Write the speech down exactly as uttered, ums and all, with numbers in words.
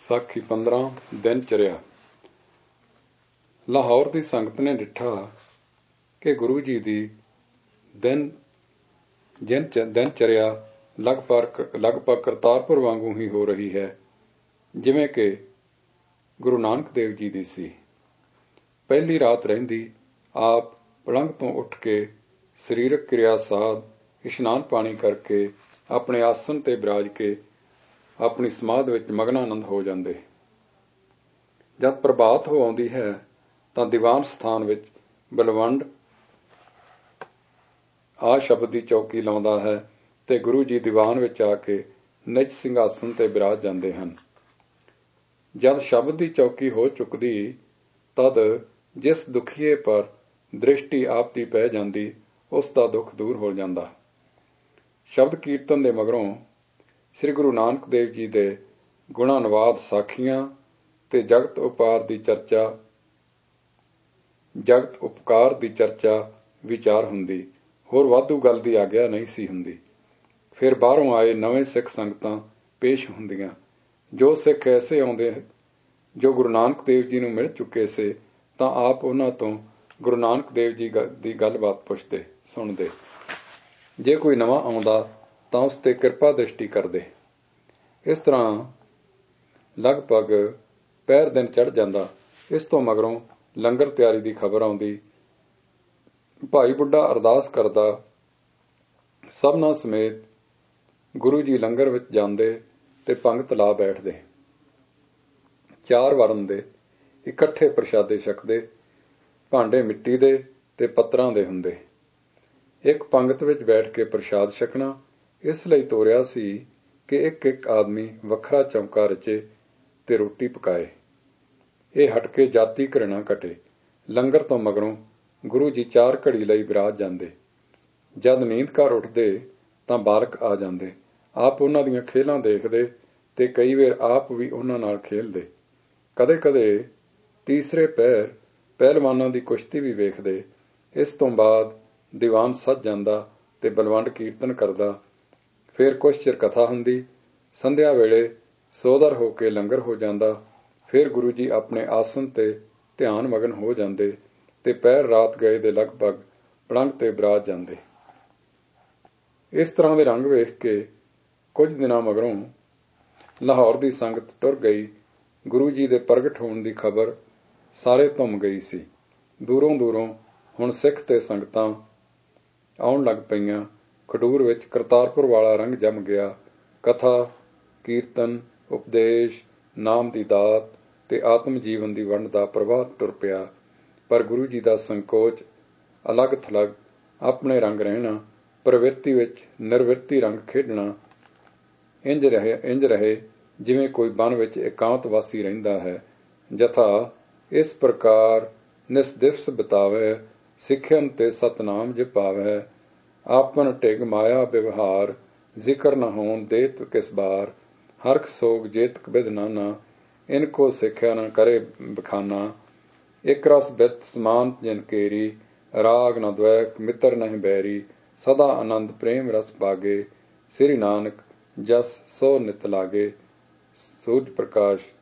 ਸਾਖੀ ਪੰਦਰਾਂ ਦਿਨ ਚਰਿਆ। ਲਾਹੌਰ ਦੀ ਸੰਗਤ ਨੇ ਡਿੱਠਾ ਕਿ ਗੁਰੂ ਜੀ ਦੀ ਦਿਨ ਦਿਨ ਚਰਿਆ ਲਗਭਗ ਲਗਭਗ ਕਰਤਾਰਪੁਰ ਵਾਂਗੂ ਹੀ ਹੋ ਰਹੀ ਹੈ, ਜਿਵੇਂ ਕਿ ਗੁਰੂ ਨਾਨਕ ਦੇਵ ਜੀ ਦੀ ਸੀ। ਪਹਿਲੀ ਰਾਤ ਰਹਿੰਦੀ ਆਪ ਪਲੰਘ ਤੋਂ ਉੱਠ ਕੇ ਸਰੀਰਕ ਕਿਰਿਆ ਸਾਧ ਇਸ਼ਨਾਨ ਪਾਣੀ ਕਰਕੇ ਆਪਣੇ ਆਸਣ ਤੇ ਬਿਰਾਜ ਕੇ ਆਪਣੀ ਸਮਾਧ ਵਿੱਚ ਮਗਨਾਨੰਦ ਹੋ ਜਾਂਦੇ। ਜਦ ਪ੍ਰਭਾਤ ਹੋ ਆਉਂਦੀ ਹੈ ਤਾਂ ਦੀਵਾਨ ਸਥਾਨ ਵਿੱਚ ਬਲਵੰਡ ਆ ਸ਼ਬਦ ਦੀ ਚੌਕੀ ਲਾਉਂਦਾ ਹੈ ਤੇ ਗੁਰੂ ਜੀ ਦੀਵਾਨ ਵਿੱਚ ਆ ਕੇ ਨਿਜ ਸਿੰਘਾਸਣ ਤੇ ਬਿਰਾਜ ਜਾਂਦੇ ਹਨ। ਜਦ ਸ਼ਬਦ ਦੀ ਚੌਕੀ ਹੋ ਚੁੱਕਦੀ ਤਦ ਜਿਸ ਦੁਖੀਏ ਪਰ ਦ੍ਰਿਸ਼ਟੀ ਆਪ ਦੀ ਪੈ ਜਾਂਦੀ, ਉਸ ਦਾ ਦੁੱਖ ਦੂਰ ਹੋ ਜਾਂਦਾ। ਸ਼ਬਦ ਕੀਰਤਨ ਦੇ ਮਗਰੋਂ ਸ੍ਰੀ ਗੁਰੂ ਨਾਨਕ ਦੇਵ ਜੀ ਦੇ ਗੁਣਾਨੁਵਾਦ ਸਾਖੀਆਂ ਤੇ ਜਗਤ ਉਪਾਰ ਦੀ ਚਰਚਾ ਜਗਤ ਉਪਕਾਰ ਦੀ ਚਰਚਾ ਵਿਚਾਰ ਹੁੰਦੀ। ਹੋਰ ਵਾਧੂ ਗੱਲ ਦੀ ਆਗਿਆ ਨਹੀਂ ਸੀ ਹੁੰਦੀ। ਫਿਰ ਬਾਹਰੋਂ ਆਏ ਨਵੇਂ ਸਿੱਖ ਸੰਗਤਾਂ ਪੇਸ਼ ਹੁੰਦੀਆਂ। ਜੋ ਸਿੱਖ ਐਸੇ ਆਉਂਦੇ ਜੋ ਗੁਰੂ ਨਾਨਕ ਦੇਵ ਜੀ ਨੂੰ ਮਿਲ ਚੁੱਕੇ ਸੇ ਤਾਂ ਆਪ ਉਹਨਾਂ ਤੋਂ ਗੁਰੂ ਨਾਨਕ ਦੇਵ ਜੀ ਦੀ ਗੱਲਬਾਤ ਪੁੱਛਦੇ ਸੁਣਦੇ। ਜੇ ਕੋਈ ਨਵਾਂ ਆਉਂਦਾ ਤਾਂ ਉਸ ਤੇ ਕਿਰਪਾ ਦ੍ਰਿਸ਼ਟੀ ਕਰਦੇ। ਇਸ ਤਰ੍ਹਾਂ ਲਗਭਗ ਪਹਿਰ ਦਿਨ ਚੜ੍ਹ ਜਾਂਦਾ। ਇਸ ਤੋਂ ਮਗਰੋਂ ਲੰਗਰ ਤਿਆਰੀ ਦੀ ਖਬਰ ਆਉਂਦੀ। ਭਾਈ ਬੁੱਢਾ ਅਰਦਾਸ ਕਰਦਾ। ਸਭਨਾਂ ਸਮੇਤ ਗੁਰੂ ਜੀ ਲੰਗਰ ਵਿੱਚ ਜਾਂਦੇ ਤੇ ਪੰਗਤ ਲਾ ਬੈਠਦੇ। ਚਾਰ ਵਰਨ ਦੇ ਇਕੱਠੇ ਪ੍ਰਸ਼ਾਦੇ ਛਕਦੇ। ਭਾਂਡੇ ਮਿੱਟੀ ਦੇ ਤੇ ਪੱਤਰਾਂ ਦੇ ਹੁੰਦੇ। ਇੱਕ ਪੰਗਤ ਵਿੱਚ ਬੈਠ ਕੇ ਪ੍ਰਸ਼ਾਦ ਛਕਣਾ ਇਸ ਲਈ ਤੋਰਿਆ ਸੀ ਕਿ ਇੱਕ ਇੱਕ ਆਦਮੀ ਵੱਖਰਾ ਚੌਂਕਾ ਰਚੇ ਤੇ ਰੋਟੀ ਪਕਾਏ। ਇਹ ਹਟ ਕੇ ਜਾਤੀ ਘਰਿਣਾ ਘਟੇ। ਲੰਗਰ ਤੋਂ ਮਗਰੋਂ ਗੁਰੂ ਜੀ ਚਾਰ ਘੜੀ ਲਈ ਬਿਰਾਜ ਜਾਂਦੇ। ਜਦ ਨੀਂਦ ਘਰ ਉੱਠਦੇ ਤਾਂ ਬਾਲਕ ਆ ਜਾਂਦੇ। ਆਪ ਉਹਨਾਂ ਦੀਆਂ ਖੇਲਾਂ ਦੇਖਦੇ ਤੇ ਕਈ ਵਾਰ ਆਪ ਵੀ ਉਹਨਾਂ ਨਾਲ ਖੇਲਦੇ। ਕਦੇ ਕਦੇ ਤੀਸਰੇ ਪਹਿਰ ਪਹਿਲਵਾਨਾਂ ਦੀ ਕੁਸ਼ਤੀ ਵੀ ਵੇਖਦੇ। ਇਸ ਤੋਂ ਬਾਅਦ ਦੀਵਾਨ ਸੱਜ ਜਾਂਦਾ ਤੇ ਬਲਵੰਡ ਕੀਰਤਨ ਕਰਦਾ। ਫਿਰ ਕੁਝ ਚਿਰ ਕਥਾ ਹੁੰਦੀ। ਸੰਧਿਆ ਵੇਲੇ ਸੋਦਰ ਹੋ ਕੇ ਲੰਗਰ ਹੋ ਜਾਂਦਾ। ਫਿਰ ਗੁਰੂ ਜੀ ਆਪਣੇ ਆਸਣ ਤੇ ਧਿਆਨ ਮਗਨ ਹੋ ਜਾਂਦੇ ਤੇ ਪਹਿਰ ਰਾਤ ਗਏ ਦੇ ਲਗਭਗ ਪਲੰਘ ਤੇ ਬਿਰਾਜ ਜਾਂਦੇ। ਇਸ ਤਰ੍ਹਾਂ ਦੇ ਰੰਗ ਵੇਖ ਕੇ ਕੁਝ ਦਿਨਾਂ ਮਗਰੋਂ ਲਾਹੌਰ ਦੀ ਸੰਗਤ ਟੁਰ ਗਈ। ਗੁਰੂ ਜੀ ਦੇ ਪ੍ਰਗਟ ਹੋਣ ਦੀ ਖਬਰ ਸਾਰੇ ਧੁੰਮ ਗਈ ਸੀ। ਦੂਰੋਂ ਦੂਰੋਂ ਹੁਣ ਸਿੱਖ ਤੇ ਸੰਗਤਾਂ ਆਉਣ ਲੱਗ ਪਈਆਂ। ਖਡੂਰ ਵਿੱਚ ਕਰਤਾਰਪੁਰ ਵਾਲਾ ਰੰਗ ਜੰਮ ਗਿਆ। ਕਥਾ, ਕੀਰਤਨ, ਉਪਦੇਸ਼, ਨਾਮ ਦੀ ਦਾਤ ਤੇ ਆਤਮ ਜੀਵਨ ਦੀ ਵੰਡ ਦਾ ਪ੍ਰਵਾਹ ਟੁਰ ਪਿਆ। ਪਰ ਗੁਰੂ ਜੀ ਦਾ ਸੰਕੋਚ, ਅਲੱਗ ਥਲੱਗ ਆਪਣੇ ਰੰਗ ਰਹਿਣਾ, ਪ੍ਰਵਿਰਤੀ ਵਿੱਚ ਨਿਰਵਿਰਤੀ ਰੰਗ ਖੇਡਣਾ ਇੰਜ ਰਹੇ ਇੰਜ ਰਹੇ ਜਿਵੇਂ ਕੋਈ ਬਨ ਵਿੱਚ ਇਕਾਂਤ ਵਾਸੀ ਰਹਿੰਦਾ ਹੈ। ਜਥਾ ਇਸ ਪ੍ਰਕਾਰ ਨਿਸਦਿਵਸ ਬਿਤਾਵੈ, ਸਿੱਖਿਅਨ ਤੇ ਸਤਨਾਮ ਜਪਾਵੈ। ਆਪਨ ਢਿਗ ਮਾਇਆ ਵਿਵਹਾਰ, ਜ਼ਿਕਰ ਨ ਹੋਣ ਦੇਤ ਕਿਸ ਬਾਰ। ਹਰਖ ਸੋਗ ਜੇਤਕ ਬਿਧ ਨਾਨਾ, ਇਨਕੋ ਸਿੱਖਿਆ ਨ ਕਰੇ ਬਖਾਨਾ। ਇਕ ਰਸ ਬਿਤ ਸਮਾਨ ਜਿਨ ਕੇਰੀ, ਰਾਗ ਨ ਦ્વੈਕ ਮਿੱਤਰ ਨਹਿ ਬੈਰੀ। ਸਦਾ ਆਨੰਦ ਪ੍ਰੇਮ ਰਸ ਬਾਗੇ, ਸ੍ਰੀ ਨਾਨਕ ਜਸ ਸੋ ਨਿਤ ਲਾਗੇ। ਸੂਰਜ ਪ੍ਰਕਾਸ਼